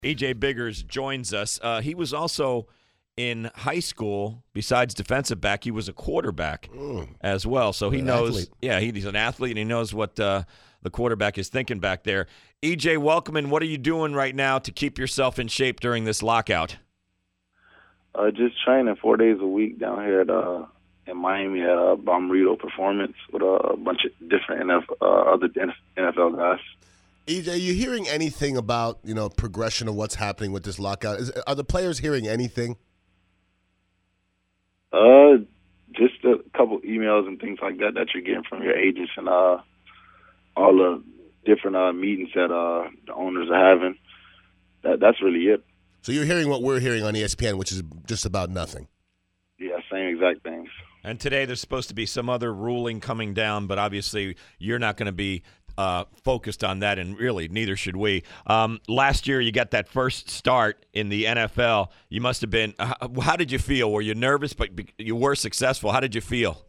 EJ Biggers joins us. He was also in high school, besides defensive back, he was a quarterback as well. So he knows, athlete. yeah, he's an athlete, and he knows what the quarterback is thinking back there. EJ, welcome, and what are you doing right now to keep yourself in shape during this lockout? Just training 4 days a week down here in Miami at Bommarito Performance with a bunch of different other NFL guys. EJ, are you hearing anything about, progression of what's happening with this lockout? Are the players hearing anything? Just a couple emails and things like that you're getting from your agents and all the different meetings that the owners are having. That's really it. So you're hearing what we're hearing on ESPN, which is just about nothing. Yeah, same exact things. And today there's supposed to be some other ruling coming down, but obviously you're not going to be focused on that, and really neither should we. Last year you got that first start in the NFL. You must have been how did you feel? Were you nervous, but you were successful? How did you feel?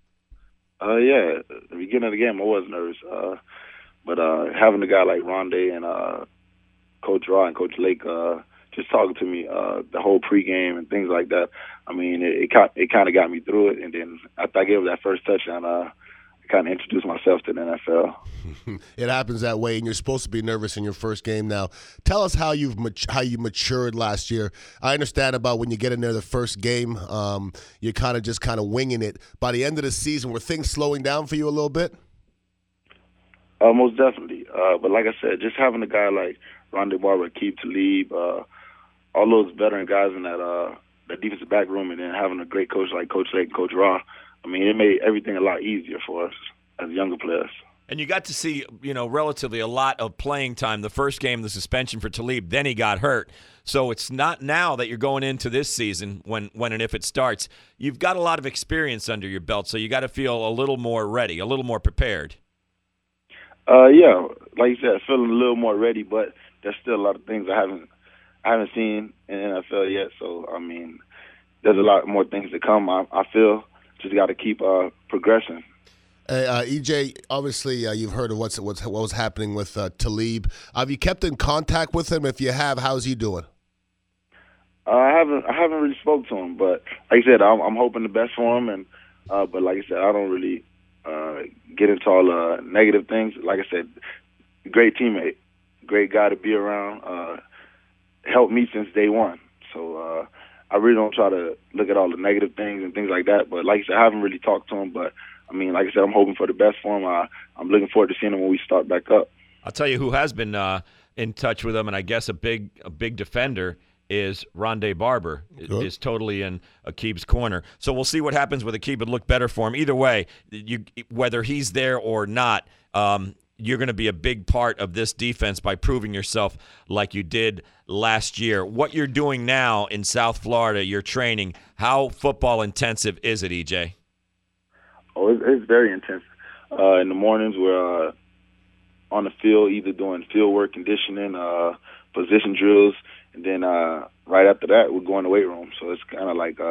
Yeah, at the beginning of the game I was nervous. But having a guy like Rondé and Coach Raw and Coach Lake just talking to me the whole pregame and things like that, I mean, it kind of got me through it. And then after I gave him that first touchdown, I kind of introduced myself to the NFL. It happens that way, and you're supposed to be nervous in your first game now. Tell us how you matured last year. I understand about when you get in there the first game, you're kind of winging it. By the end of the season, were things slowing down for you a little bit? Most definitely. But like I said, just having a guy like Rondé Barber, Aqib Talib, all those veteran guys in that defensive back room, and then having a great coach like Coach Lake and Coach Raw, I mean, it made everything a lot easier for us as younger players. And you got to see, relatively a lot of playing time. The first game, the suspension for Talib, then he got hurt. So it's not now that you're going into this season when and if it starts. You've got a lot of experience under your belt, so you got to feel a little more ready, a little more prepared. Yeah, like you said, feeling a little more ready, but there's still a lot of things I haven't seen in the NFL yet. So I mean, there's a lot more things to come. I feel just got to keep progressing. EJ, obviously you've heard of what was happening with Talib. Have you kept in contact with him? If you have, how's he doing? I haven't really spoke to him, but like I said, I'm hoping the best for him. And but like I said, I don't really get into all the negative things. Like I said, great teammate, great guy to be around. Helped me since day one. So I really don't try to look at all the negative things and things like that. But like I said, I haven't really talked to him. But I mean, like I said, I'm hoping for the best for him. I'm looking forward to seeing him when we start back up. I'll tell you who has been in touch with him, and I guess a big defender is Rondé Barber. Is totally in Aqib's corner. So we'll see what happens with Aqib. It look better for him. Either way, whether he's there or not, you're going to be a big part of this defense by proving yourself like you did last year. What you're doing now in South Florida, your training, how football intensive is it, EJ? Oh, it's very intense. In the mornings, we're on the field, either doing field work, conditioning, position drills, and then right after that, we're going to weight room. So it's kind of like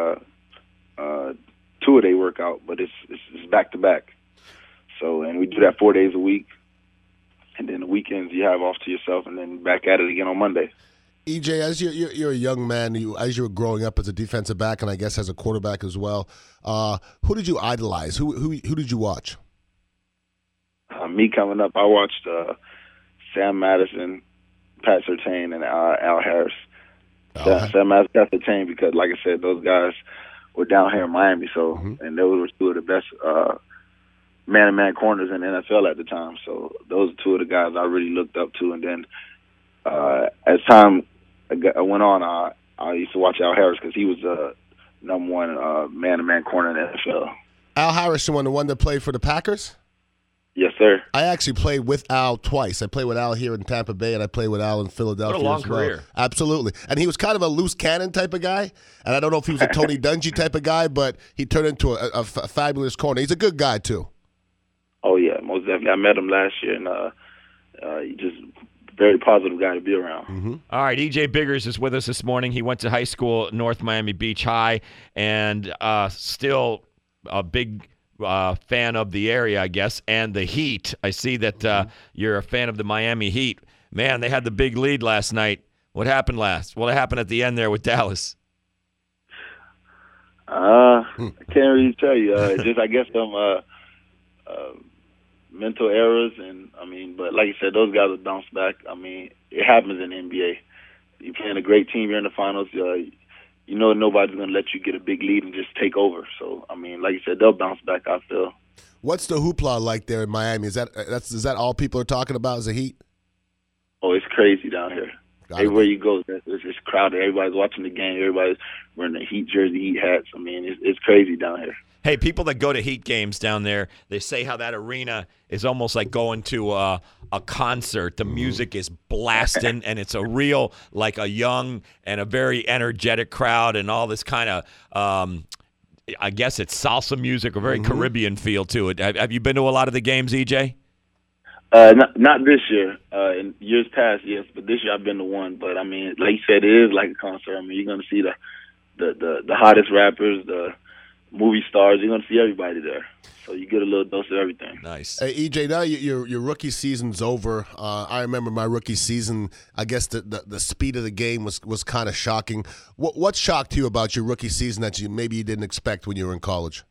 a two-a-day workout, but it's back-to-back. So, and we do that 4 days a week. And then the weekends you have off to yourself, and then back at it again on Monday. EJ, as you're a young man, as you were growing up as a defensive back, and I guess as a quarterback as well, who did you idolize? Who did you watch? Me coming up, I watched Sam Madison, Pat Surtain, and Al Harris. Sam Madison, Pat Surtain, because like I said, those guys were down here in Miami, so and those were two of the best man-to-man corners in the NFL at the time. So those are two of the guys I really looked up to. And then as time went on, I used to watch Al Harris because he was the number one man-to-man corner in the NFL. Al Harris, the one that played for the Packers? Yes, sir. I actually played with Al twice. I played with Al here in Tampa Bay, and I played with Al in Philadelphia. What a long as well. career. Absolutely. And he was kind of a loose cannon type of guy. And I don't know if he was a Tony Dungy type of guy, but he turned into a fabulous corner. He's a good guy, too. Oh, yeah, most definitely. I met him last year, and he's just a very positive guy to be around. All right, EJ Biggers is with us this morning. He went to high school at North Miami Beach High, and still a big fan of the area, I guess, and the Heat. I see that you're a fan of the Miami Heat. Man, they had the big lead last night. What happened last? What happened at the end there with Dallas? I can't really tell you. Just I guess some mental errors, and but like you said, those guys will bounce back. It happens in the NBA. You're playing a great team. You're in the finals. You know nobody's going to let you get a big lead and just take over. So like you said, they'll bounce back, I feel. What's the hoopla like there in Miami? Is that all people are talking about? Is the Heat? Oh, it's crazy down here. Everywhere you go, it's just crowded. Everybody's watching the game. Everybody's wearing the Heat jersey, Heat hats. It's crazy down here. Hey, people that go to Heat games down there, they say how that arena is almost like going to a concert. The music is blasting, and it's a real, like a young and a very energetic crowd and all this kind of, I guess it's salsa music, a very Caribbean feel to it. Have you been to a lot of the games, EJ? Not this year. In years past, yes, but this year I've been to one. But like you said, it is like a concert. You're gonna see the hottest rappers, the movie stars. You're gonna see everybody there. So you get a little dose of everything. Nice. Hey, EJ, now your rookie season's over. I remember my rookie season. I guess the speed of the game was kind of shocking. What shocked you about your rookie season that maybe you didn't expect when you were in college?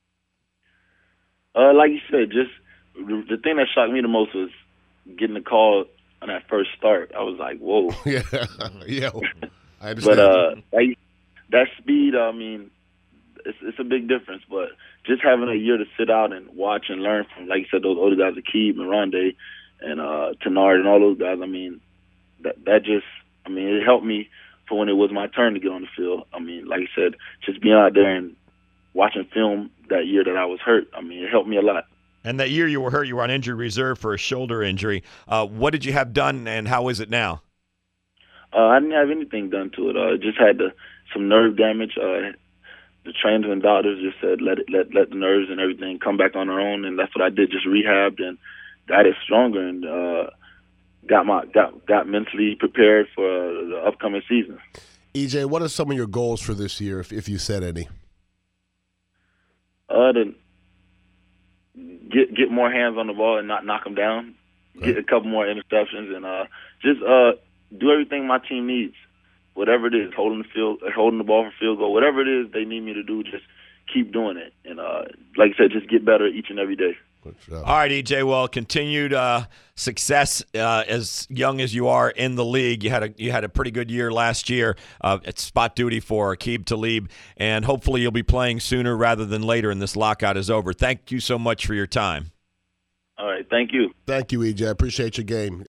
Like you said, just the thing that shocked me the most was getting the call on that first start. I was like, whoa. Yeah, I understand. But that speed, it's a big difference. But just having a year to sit out and watch and learn from, like you said, those older guys, Aqib and Rondé and Tenard and all those guys, that just, it helped me for when it was my turn to get on the field. Like you said, just being out there and watching film that year that I was hurt, it helped me a lot. And that year you were hurt, you were on injured reserve for a shoulder injury. What did you have done, and how is it now? I didn't have anything done to it. Just had some nerve damage. The trainers and doctors just said let the nerves and everything come back on their own, and that's what I did. Just rehabbed and got it stronger, and got mentally prepared for the upcoming season. EJ, what are some of your goals for this year, if you said any? To get more hands on the ball and not knock them down. Right. Get a couple more interceptions and just do everything my team needs. Whatever it is, holding the ball for field goal, whatever it is they need me to do, just keep doing it. And like I said, just get better each and every day. All right, EJ. Well, continued success as young as you are in the league. You had a pretty good year last year at spot duty for Aqib Talib, and hopefully you'll be playing sooner rather than later, and this lockout is over. Thank you so much for your time. All right, thank you. Thank you, EJ. I appreciate your game.